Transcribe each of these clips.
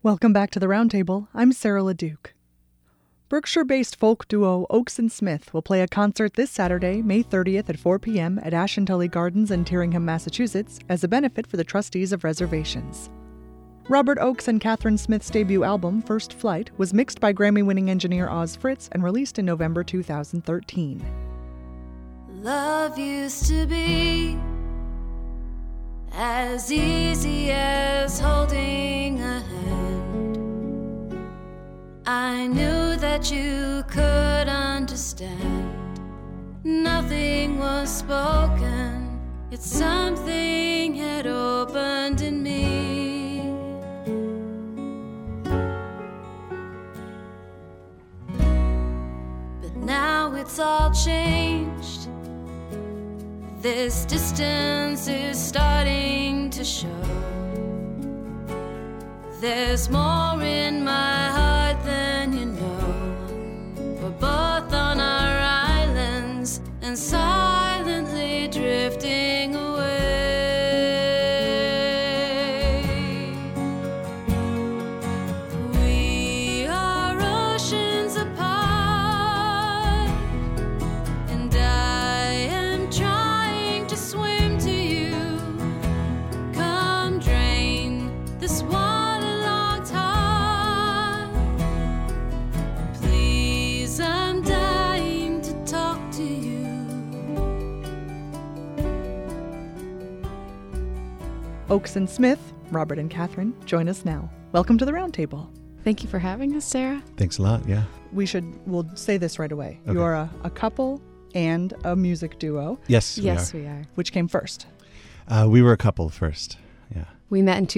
Welcome back to the Roundtable. I'm Sarah LeDuc. Berkshire-based folk duo Oakes and Smith will play a concert this Saturday, May 30th at 4 p.m. at Ashentully Gardens in Tyringham, Massachusetts, as a benefit for the trustees of reservations. Robert Oakes and Catherine Smith's debut album, First Flight, was mixed by Grammy-winning engineer Oz Fritz and released in November 2013. Love used to be as easy as holding a hand. I knew that you could understand. Nothing was spoken, yet something had opened in me. But now it's all changed. This distance is starting to show. There's more in my heart than you know. We're both on our islands and silently drifting away. We are oceans apart, and I am trying to swim to you. Come drain this water. Oakes and Smith, Robert and Catherine, join us now. Welcome to the Roundtable. Thank you for having us, Sarah. Thanks a lot, yeah. We'll say this right away. Okay. You are a couple and a music duo. Yes, we are. Which came first? We were a couple first, yeah. We met in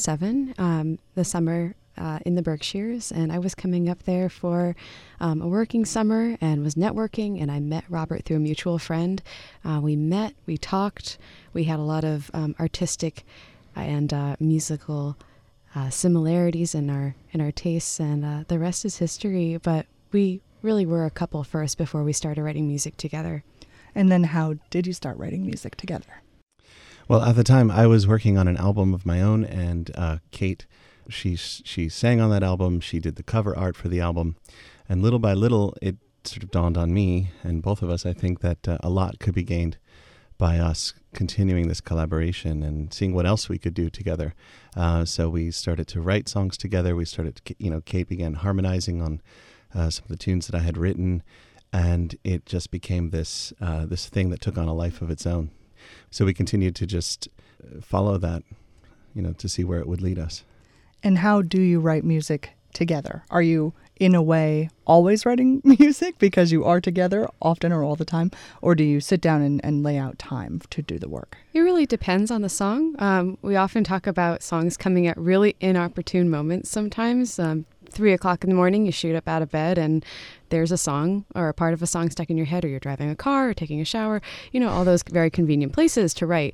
2007, the summer in the Berkshires, and I was coming up there for a working summer and was networking, and I met Robert through a mutual friend. We met, we talked, we had a lot of artistic and musical similarities in our tastes, and the rest is history, but we really were a couple first before we started writing music together. And then how did you start writing music together? Well, at the time, I was working on an album of my own, and Kate, she sang on that album. She did the cover art for the album. And little by little, it sort of dawned on me, and both of us, I think that a lot could be gained by us continuing this collaboration and seeing what else we could do together. So we started to write songs together. We started, Kate began harmonizing on some of the tunes that I had written, and it just became this thing that took on a life of its own. So we continued to just follow that, to see where it would lead us. And how do you write music together? Are you, in a way, always writing music because you are together often or all the time? Or do you sit down and lay out time to do the work? It really depends on the song. We often talk about songs coming at really inopportune moments sometimes. 3 o'clock in the morning, you shoot up out of bed and there's a song or a part of a song stuck in your head, or you're driving a car or taking a shower, all those very convenient places to write.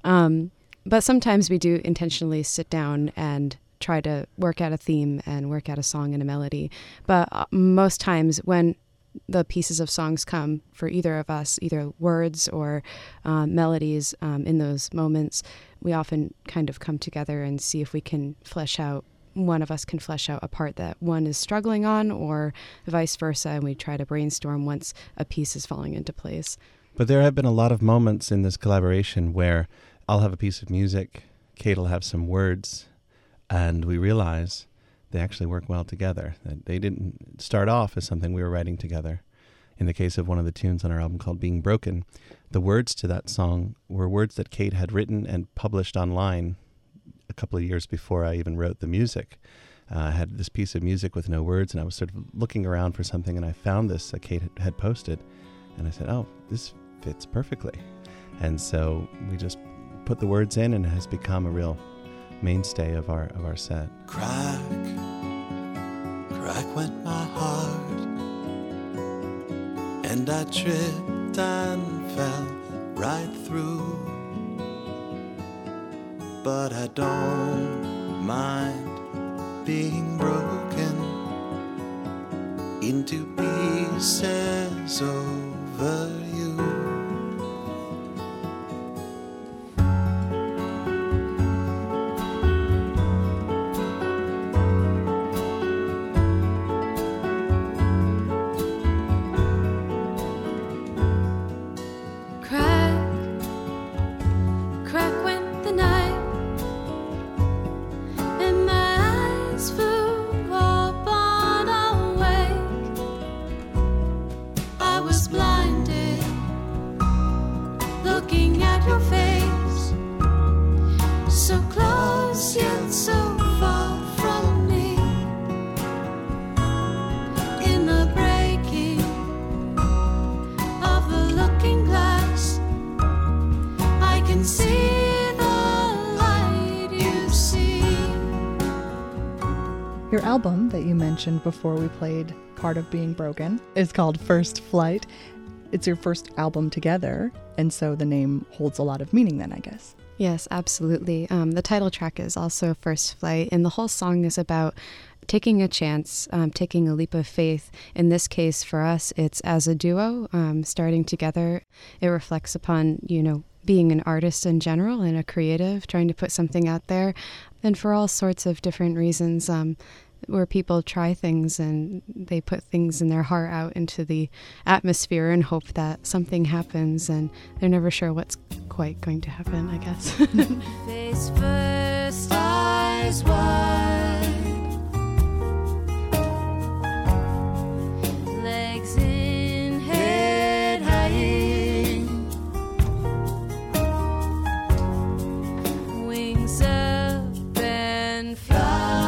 But sometimes we do intentionally sit down and try to work out a theme and work out a song and a melody. But most times when the pieces of songs come for either of us, either words or melodies in those moments, we often kind of come together and see if we can one of us can flesh out a part that one is struggling on, or vice versa, and we try to brainstorm once a piece is falling into place. But there have been a lot of moments in this collaboration where I'll have a piece of music, Kate will have some words, and we realize they actually work well together. That they didn't start off as something we were writing together. In the case of one of the tunes on our album called Being Broken, the words to that song were words that Kate had written and published online a couple of years before I even wrote the music. I had this piece of music with no words, and I was sort of looking around for something, and I found this that Kate had posted, and I said, oh, this fits perfectly. And so we just put the words in, and it has become a real mainstay of our set. Crack went my heart, and I tripped and fell right through. But I don't mind being broken into pieces over you. Your album that you mentioned before we played part of Being Broken is called First Flight. It's your first album together, and so the name holds a lot of meaning then, I guess. Yes, absolutely. The title track is also First Flight, and the whole song is about taking a chance, taking a leap of faith. In this case, for us, it's as a duo, starting together. It reflects upon, being an artist in general and a creative, trying to put something out there. And for all sorts of different reasons, where people try things and they put things in their heart out into the atmosphere and hope that something happens, and they're never sure what's quite going to happen, I guess. Face first, eyes wide, legs in, head high, wings up and fly.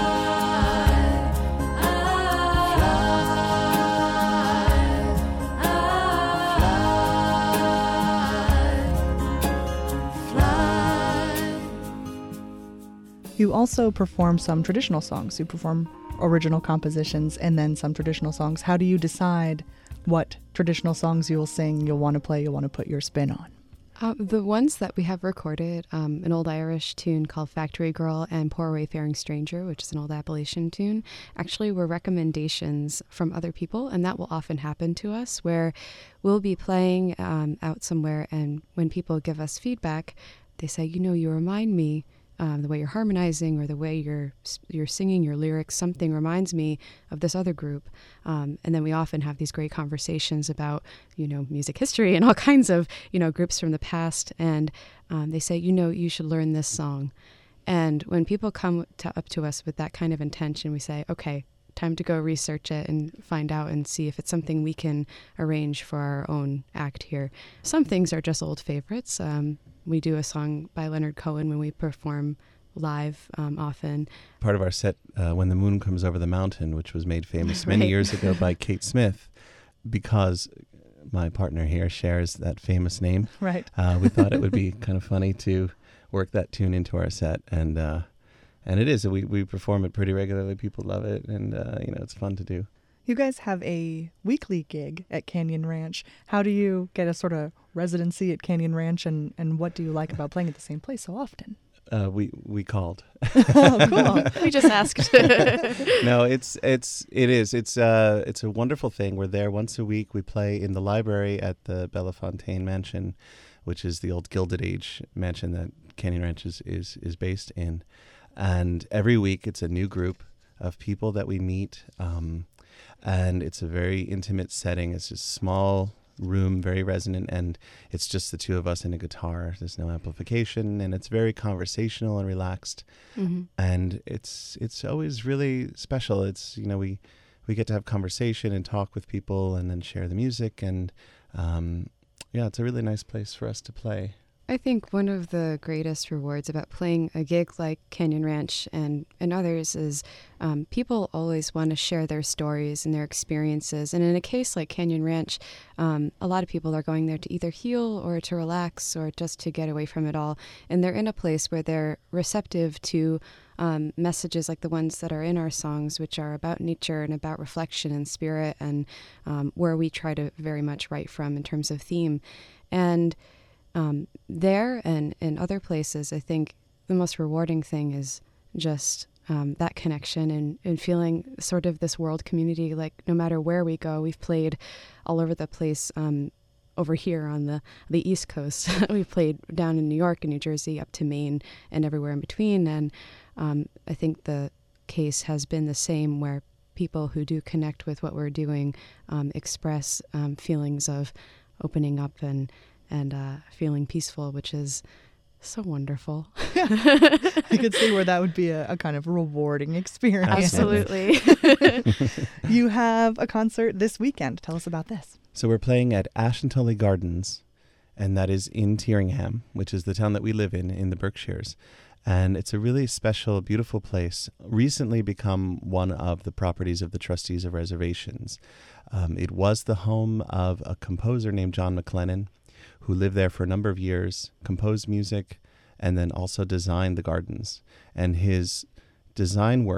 You also perform some traditional songs. You perform original compositions and then some traditional songs. How do you decide what traditional songs you'll sing, you'll want to play, you'll want to put your spin on? The ones that we have recorded, an old Irish tune called Factory Girl and Poor Wayfaring Stranger, which is an old Appalachian tune, actually were recommendations from other people, and that will often happen to us, where we'll be playing out somewhere, and when people give us feedback, they say, you remind me, the way you're harmonizing or the way you're singing your lyrics, something reminds me of this other group. And then we often have these great conversations about, music history and all kinds of, groups from the past. And they say, you should learn this song. And when people come up to us with that kind of intention, we say, okay, time to go research it and find out and see if it's something we can arrange for our own act here. Some things are just old favorites. We do a song by Leonard Cohen when we perform live often. Part of our set, When the Moon Comes Over the Mountain, which was made famous many years ago by Kate Smith, because my partner here shares that famous name. Right. We thought it would be kind of funny to work that tune into our set, and it is. We perform it pretty regularly. People love it, and it's fun to do. You guys have a weekly gig at Canyon Ranch. How do you get a sort of residency at Canyon Ranch, and what do you like about playing at the same place so often? We called. Oh, cool. We just asked. No, it is. It's a wonderful thing. We're there once a week. We play in the library at the Bellefontaine Mansion, which is the old Gilded Age mansion that Canyon Ranch is based in. And every week it's a new group of people that we meet. And it's a very intimate setting. It's just small room, very resonant, and it's just the two of us and a guitar. There's no amplification, and it's very conversational and relaxed. Mm-hmm. And it's always really special. It's we get to have conversation and talk with people, and then share the music. And it's a really nice place for us to play. I think one of the greatest rewards about playing a gig like Canyon Ranch and others is people always want to share their stories and their experiences. And in a case like Canyon Ranch, a lot of people are going there to either heal or to relax or just to get away from it all. And they're in a place where they're receptive to messages like the ones that are in our songs, which are about nature and about reflection and spirit, and where we try to very much write from in terms of theme. And there and in other places, I think the most rewarding thing is just that connection and feeling sort of this world community. Like no matter where we go, we've played all over the place. Over here on the East Coast, we've played down in New York and New Jersey, up to Maine, and everywhere in between. And I think the case has been the same, where people who do connect with what we're doing express feelings of opening up and feeling peaceful, which is so wonderful. You could see where that would be a kind of rewarding experience. Absolutely. You have a concert this weekend. Tell us about this. So we're playing at Ashantully Gardens, and that is in Tyringham, which is the town that we live in the Berkshires. And it's a really special, beautiful place, recently become one of the properties of the Trustees of Reservations. It was the home of a composer named John McLennan, who lived there for a number of years, composed music, and then also designed the gardens. And his design work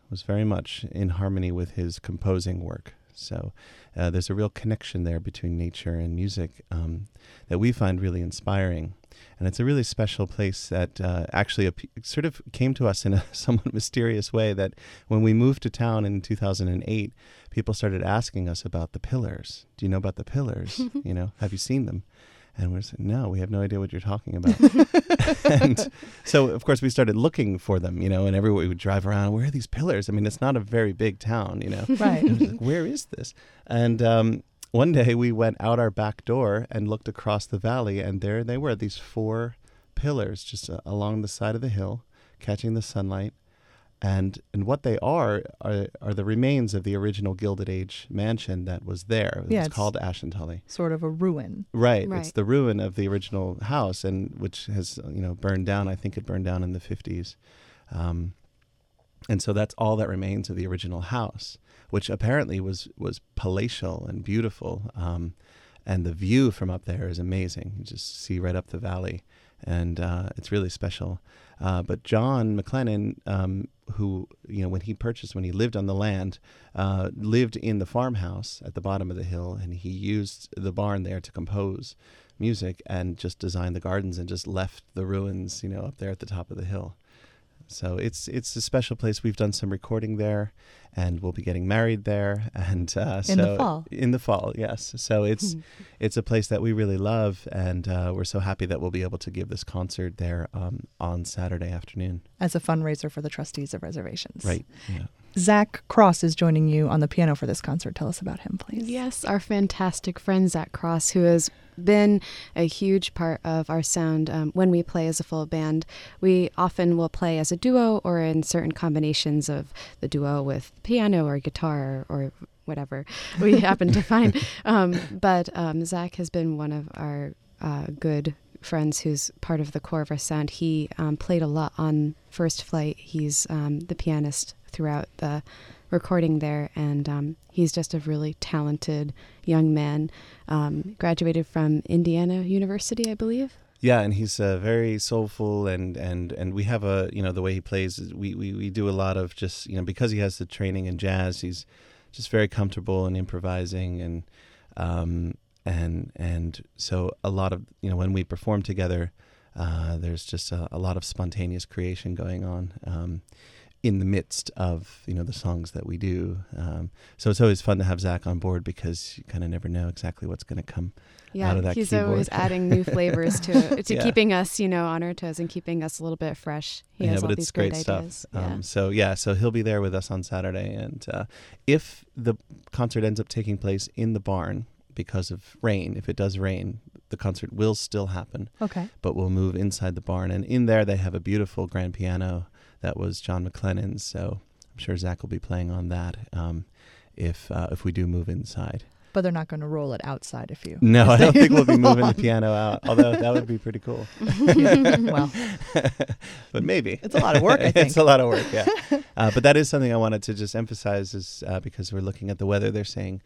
was very much in harmony with his composing work. So there's a real connection there between nature and music that we find really inspiring. And it's a really special place that actually sort of came to us in a somewhat mysterious way, that when we moved to town in 2008, people started asking us about the Pillars. Do you know about the Pillars? Have you seen them? And we're saying, no, we have no idea what you're talking about. And so, of course, we started looking for them, and everywhere we would drive around, where are these Pillars? I mean, it's not a very big town, Right. And it was like, where is this? And one day we went out our back door and looked across the valley, and there they were, these 4 pillars just along the side of the hill, catching the sunlight. And what they are the remains of the original Gilded Age mansion that was there. It's called Ashantully. Sort of a ruin. Right. It's the ruin of the original house, and which has burned down. I think it burned down in the 50s. And so that's all that remains of the original house, which apparently was palatial and beautiful. And the view from up there is amazing. You just see right up the valley, and it's really special. But John McLennan, who, when he lived on the land, lived in the farmhouse at the bottom of the hill, and he used the barn there to compose music and just designed the gardens and just left the ruins, up there at the top of the hill. So it's a special place. We've done some recording there, and we'll be getting married there. And in the fall. In the fall, yes. So it's a place that we really love, and we're so happy that we'll be able to give this concert there on Saturday afternoon as a fundraiser for the Trustees of Reservations. Right. Yeah. Zach Cross is joining you on the piano for this concert. Tell us about him, please. Yes, our fantastic friend Zach Cross, who has been a huge part of our sound when we play as a full band. We often will play as a duo or in certain combinations of the duo with piano or guitar or whatever we happen to find. But Zach has been one of our good friends who's part of the core of our sound. He played a lot on First Flight. He's the pianist throughout the recording there, and he's just a really talented young man. Graduated from Indiana University, I believe. Yeah, and he's very soulful, and we have the way he plays. We do a lot of just because he has the training in jazz, he's just very comfortable in improvising, and so a lot of when we perform together, there's just a lot of spontaneous creation going on. In the midst of the songs that we do, so it's always fun to have Zach on board because you kind of never know exactly what's going to come out of that he's keyboard. Always adding new flavors to keeping us on our toes and keeping us a little bit fresh. He has all these great ideas. So he'll be there with us on Saturday, and if the concert ends up taking place in the barn because of rain, if it does rain, the concert will still happen. Okay, but we'll move inside the barn, and in there they have a beautiful grand piano that was John McLennan's, so I'm sure Zach will be playing on that if we do move inside. But they're not going to roll it outside if you... No, I don't think we'll be moving the piano out, although that would be pretty cool. Well, but maybe. It's a lot of work, I think. It's a lot of work, yeah. But that is something I wanted to just emphasize is because we're looking at the weather. They're saying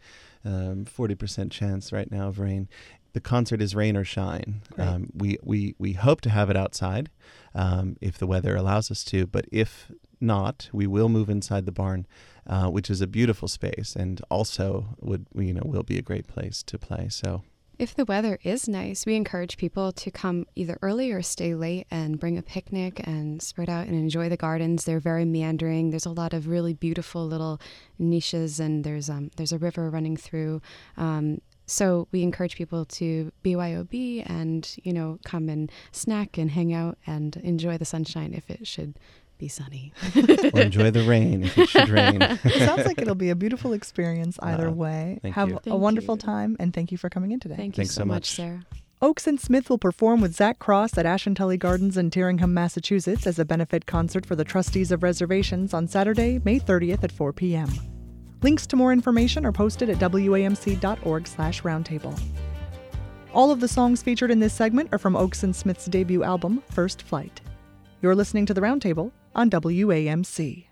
40% chance right now of rain. The concert is rain or shine. We hope to have it outside if the weather allows us to, but if not, we will move inside the barn, which is a beautiful space and also will be a great place to play. So if the weather is nice, we encourage people to come either early or stay late and bring a picnic and spread out and enjoy the gardens. They're very meandering. There's a lot of really beautiful little niches, and there's a river running through. So we encourage people to BYOB and, come and snack and hang out and enjoy the sunshine if it should be sunny. Or enjoy the rain if it should rain. It sounds like it'll be a beautiful experience either way. Have a wonderful time, and thank you for coming in today. Thank you so much, Sarah. Oakes and Smith will perform with Zach Cross at Ashantully Gardens in Tyringham, Massachusetts as a benefit concert for the Trustees of Reservations on Saturday, May 30th at 4 p.m. Links to more information are posted at wamc.org/roundtable. All of the songs featured in this segment are from Oakes and Smith's debut album, First Flight. You're listening to The Roundtable on WAMC.